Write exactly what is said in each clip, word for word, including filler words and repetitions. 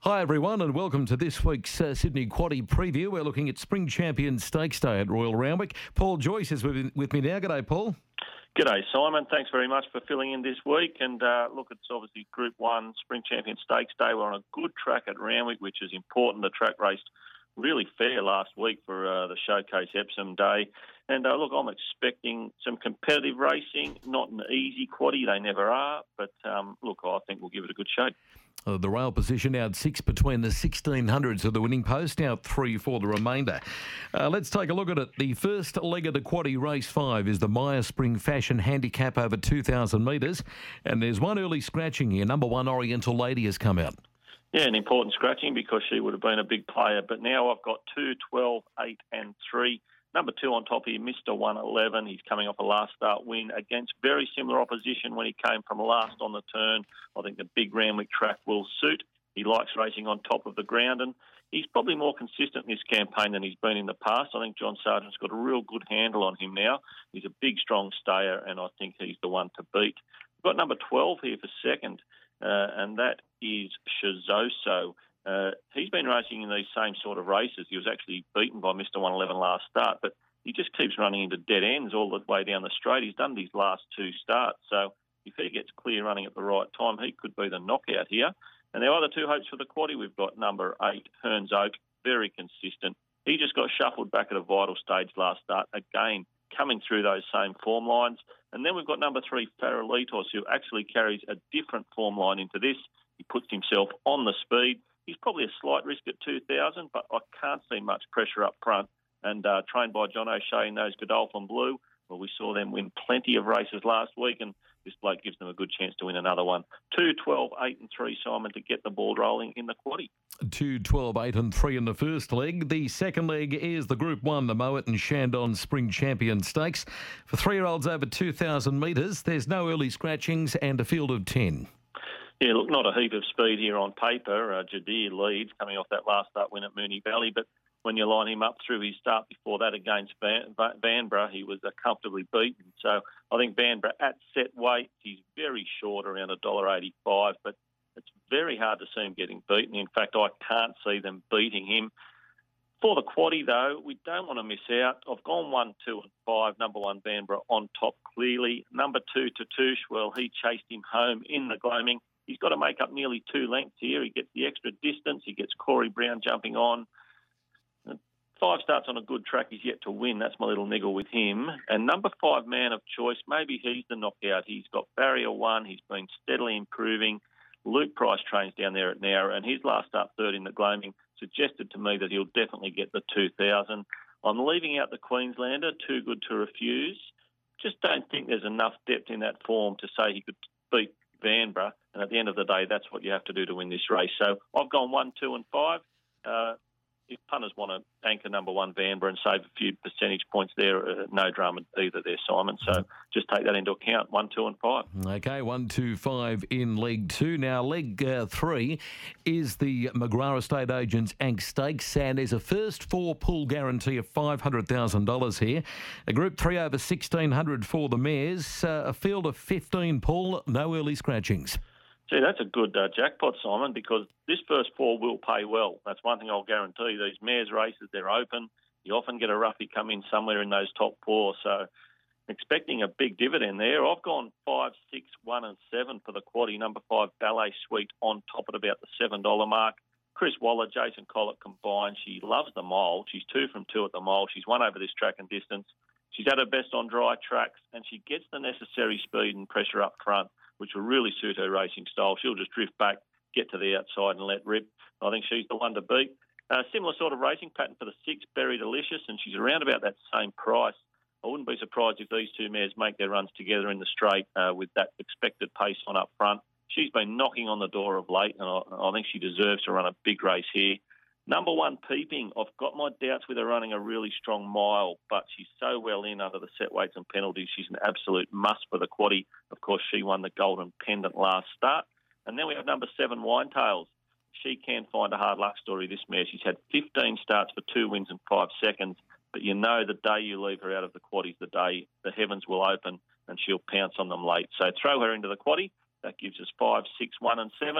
Hi everyone and welcome to this week's uh, Sydney Quaddie preview. We're looking at Spring Champion Stakes Day at Royal Randwick. Paul Joyce is with, with me now. G'day, Paul. G'day, Simon. Thanks very much for filling in this week. And uh, look, it's obviously Group one Spring Champion Stakes Day. We're on a good track at Randwick, which is important. The track raced really fair last week for uh, the Showcase Epsom Day. And uh, look, I'm expecting some competitive racing, not an easy quaddie. They never are. But um, look, I think we'll give it a good shake. Uh, the rail position out six between the sixteen hundreds of the winning post, out three for the remainder. Uh, let's take a look at it. The first leg of the quaddie, race five, is the Maya Spring Fashion Handicap over two thousand metres. And there's one early scratching here. Number one, Oriental Lady, has come out. Yeah, an important scratching because she would have been a big player. But now I've got two, twelve, eight and three. Number two on top here, Mister one eleven. He's coming off a last start win against very similar opposition when he came from last on the turn. I think the big Randwick track will suit. He likes racing on top of the ground, and he's probably more consistent in this campaign than he's been in the past. I think John Sargent's got a real good handle on him now. He's a big, strong stayer, and I think he's the one to beat. We've got number twelve here for second, uh, and that is Shizoso. Uh, he's been racing in these same sort of races. He was actually beaten by Mister one eleven last start, but he just keeps running into dead ends all the way down the straight. He's done these last two starts, so if he gets clear running at the right time, he could be the knockout here. And there are other two hopes for the quaddie. We've got number eight, Hearns Oak, very consistent. He just got shuffled back at a vital stage last start, again, coming through those same form lines. And then we've got number three, Farolitos, who actually carries a different form line into this. He puts himself on the speed. He's probably a slight risk at two thousand, but I can't see much pressure up front. And uh, trained by John O'Shea in those Godolphin Blue, well, we saw them win plenty of races last week, and this bloke gives them a good chance to win another one. two, twelve, eight and three, Simon, to get the ball rolling in the quaddie. two, twelve, eight and three in the first leg. The second leg is the Group one, the Mowat and Shandon Spring Champion Stakes. For three-year-olds over two thousand metres, there's no early scratchings and a field of ten. Yeah, look, not a heap of speed here on paper. Uh, Jadir leads, coming off that last start win at Moonee Valley, but when you line him up through his start before that against Van, Vanbrugh, he was uh, comfortably beaten. So I think Vanbrugh at set weight, he's very short, around one dollar eighty-five, but it's very hard to see him getting beaten. In fact, I can't see them beating him. For the quaddie, though, we don't want to miss out. I've gone one, two and five. Number one, Vanbrugh on top clearly. Number two, Tatouche, well, he chased him home in the gloaming. He's got to make up nearly two lengths here. He gets the extra distance. He gets Corey Brown jumping on. Five starts on a good track. He's yet to win. That's my little niggle with him. And number five, Man of Choice, maybe he's the knockout. He's got barrier one. He's been steadily improving. Luke Price trains down there at Nowra, and his last start third in the gloaming suggested to me that he'll definitely get the two thousand. I'm leaving out the Queenslander, Too Good to Refuse. Just don't think there's enough depth in that form to say he could beat Vanbrugh, and at the end of the day, that's what you have to do to win this race. So I've gone one, two and five. Uh, if punters want to anchor number one Vanbrugh and save a few percentage points there, uh, no drama either there, Simon. So just take that into account, one, two and five. Okay, one, two, five in leg two. Now, leg uh, three is the McGrath Estate Agents Ank Stakes, and there's a first four pull guarantee of five hundred thousand dollars here. A Group three over sixteen hundred for the mares. Uh, a field of fifteen pull, no early scratchings. Gee, that's a good uh, jackpot, Simon, because this first four will pay well. That's one thing I'll guarantee. These mares races, they're open. You often get a roughie come in somewhere in those top four. So expecting a big dividend there. I've gone five, six, one and seven for the quaddie. Number five, Ballet Suite on top at about the seven dollar mark. Chris Waller, Jason Collett combined. She loves the mile. She's two from two at the mile. She's won over this track and distance. She's at her best on dry tracks, and she gets the necessary speed and pressure up front, which will really suit her racing style. She'll just drift back, get to the outside and let rip. I think she's the one to beat. Uh, similar sort of racing pattern for the six, Berry Delicious, and she's around about that same price. I wouldn't be surprised if these two mares make their runs together in the straight uh, with that expected pace on up front. She's been knocking on the door of late, and I, I think she deserves to run a big race here. Number one, Peeping. I've got my doubts with her running a really strong mile, but she's so well in under the set weights and penalties. She's an absolute must for the quaddie. Of course, she won the Golden Pendant last start. And then we have number seven, Winetails. She can find a hard luck story, this mare. She's had fifteen starts for two wins and five seconds. But you know the day you leave her out of the quaddie's the day the heavens will open and she'll pounce on them late. So throw her into the quaddie. That gives us five, six, one and seven.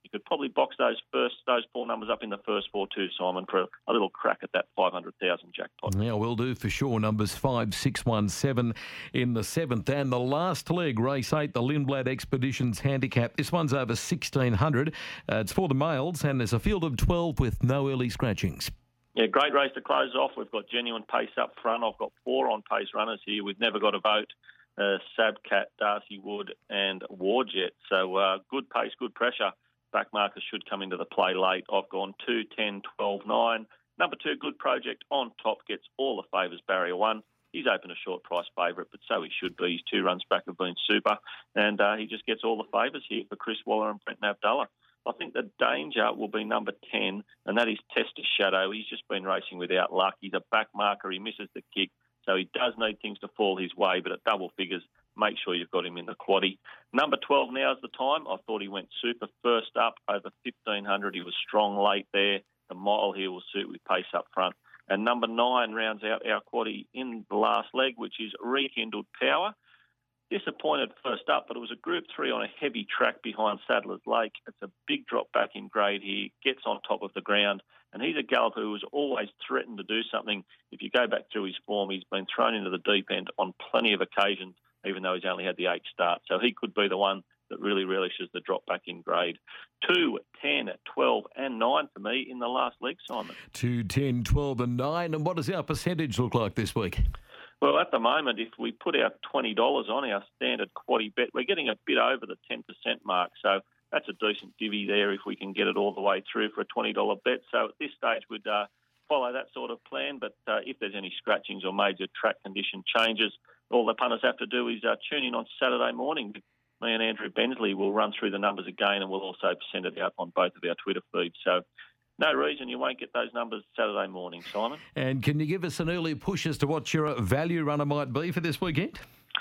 you could probably box those first those four numbers up in the first four too, Simon, for a little crack at that five hundred thousand jackpot. Yeah, we'll do for sure. Numbers five, six, one, seven in the seventh. And the last leg, race eight, the Lindblad Expeditions Handicap. This one's over sixteen hundred. Uh, it's for the males, and there's a field of twelve with no early scratchings. Yeah, great race to close off. We've got Genuine Pace up front. I've got four on-pace runners here. We've never got a vote. Uh, Sabcat, Darcy Wood and Warjet. So uh, good pace, good pressure. Back markers should come into the play late. I've gone two, ten, twelve, nine. Number two, Good Project on top, gets all the favours, barrier one. He's open a short price favourite, but so he should be. His two runs back have been super. And uh, he just gets all the favours here for Chris Waller and Brent Abdullah. I think the danger will be number ten, and that is Tester Shadow. He's just been racing without luck. He's a back marker. He misses the kick. So he does need things to fall his way, but at double figures, make sure you've got him in the quaddie. Number twelve, Now's the Time. I thought he went super first up over fifteen hundred. He was strong late there. The mile here will suit with pace up front. And number nine rounds out our quaddie in the last leg, which is Rekindled Power. Disappointed first up, but it was a Group three on a heavy track behind Sadler's Lake. It's a big drop back in grade here, gets on top of the ground, and he's a galloper who has always threatened to do something. If you go back through his form, he's been thrown into the deep end on plenty of occasions, even though he's only had the eight start. So he could be the one that really relishes the drop back in grade. two, ten, twelve and nine for me in the last leg, Simon. two, ten, twelve and nine. And what does our percentage look like this week? Well, at the moment, if we put our twenty dollars on our standard quaddie bet, we're getting a bit over the ten percent mark. So that's a decent divvy there if we can get it all the way through for a twenty dollars bet. So at this stage, we'd uh, follow that sort of plan. But uh, if there's any scratchings or major track condition changes, all the punters have to do is uh, tune in on Saturday morning. Me and Andrew Bensley will run through the numbers again, and we'll also send it out on both of our Twitter feeds. So no reason you won't get those numbers Saturday morning, Simon. And can you give us an early push as to what your value runner might be for this weekend?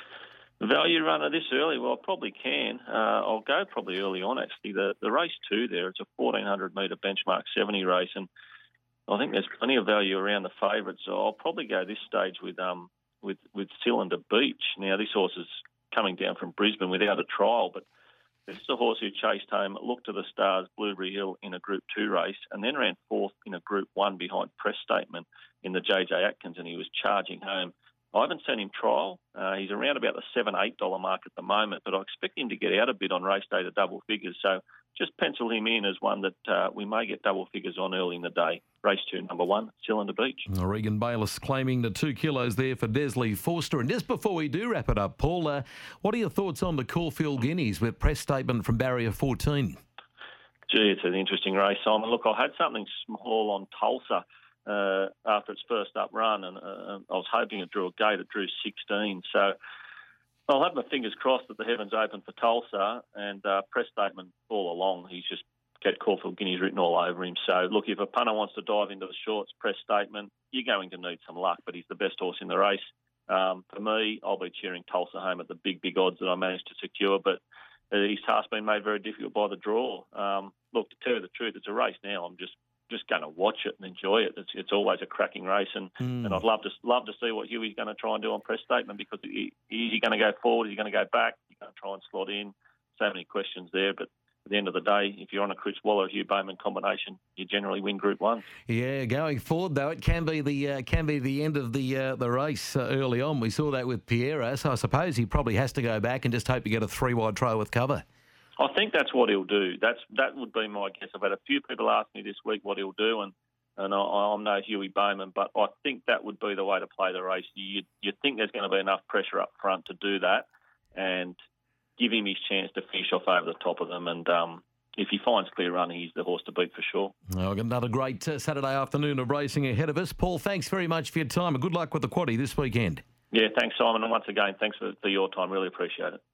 Value runner this early? Well, I probably can. Uh, I'll go probably early on, actually. The the race two there, it's a fourteen hundred metre benchmark seventy race, and I think there's plenty of value around the favourites. So I'll probably go this stage with um with, with Cylinder Beach. Now, this horse is coming down from Brisbane without a trial, but this is a horse who chased home, looked to the stars, Blueberry Hill in a Group two race, and then ran fourth in a Group one behind Press Statement in the J J Atkins, and he was charging home. I haven't seen him trial. Uh, he's around about the seven dollars, eight dollars mark at the moment, but I expect him to get out a bit on race day to double figures. So just pencil him in as one that uh, we may get double figures on early in the day. Race two, number one, Cylinder Beach. Regan Bayliss claiming the two kilos there for Desley Forster. And just before we do wrap it up, Paul, uh, what are your thoughts on the Caulfield Guineas with Press Statement from barrier fourteen? Gee, it's an interesting race, Simon. Look, I had something small on Tulsa uh, after its first up run, and uh, I was hoping it drew a gate. It drew sixteen. So I'll have my fingers crossed that the heavens open for Tulsa, and uh, Press Statement all along. He's just got Caulfield Guineas written all over him. So, look, if a punter wants to dive into the shorts, Press Statement, you're going to need some luck, but he's the best horse in the race. Um, for me, I'll be cheering Tulsa home at the big, big odds that I managed to secure, but his task's been made very difficult by the draw. Um, look, to tell you the truth, it's a race now. I'm just just going to watch it and enjoy it. It's, it's always a cracking race, and, mm. and I'd love to love to see what Huey's going to try and do on Press Statement, because he, he's going to go forward, he's going to go back, he's going to try and slot in. So many questions there, but at the end of the day, if you're on a Chris Waller, Hugh Bowman combination, you generally win Group One. Yeah, going forward though, it can be the uh, can be the end of the uh, the race uh, early on. We saw that with Piera, so I suppose he probably has to go back and just hope to get a three wide trail with cover. I think that's what he'll do. That's that would be my guess. I've had a few people ask me this week what he'll do, and and I, I'm no Huey Bowman, but I think that would be the way to play the race. You you think there's going to be enough pressure up front to do that, and give him his chance to finish off over the top of them. And um, if he finds clear run, he's the horse to beat for sure. Oh, another great uh, Saturday afternoon of racing ahead of us. Paul, thanks very much for your time, and good luck with the quaddie this weekend. Yeah, thanks, Simon. And once again, thanks for, for your time. Really appreciate it.